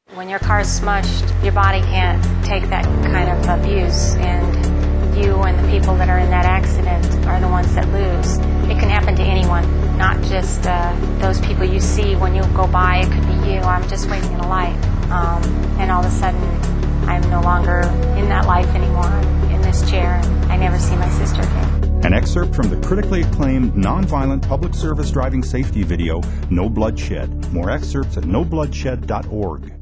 When your car's smushed, your body can't take that kind of abuse, and you and the people that are in that accident are the ones that lose. It can happen to anyone, not just those people you see when you go by. It could be you. I'm just waiting in a light, and all of a sudden I'm no longer in that life anymore. I'm in this chair, and I never see my sister again. An excerpt from the critically acclaimed nonviolent public service driving safety video, No Bloodshed. More excerpts at nobloodshed.org.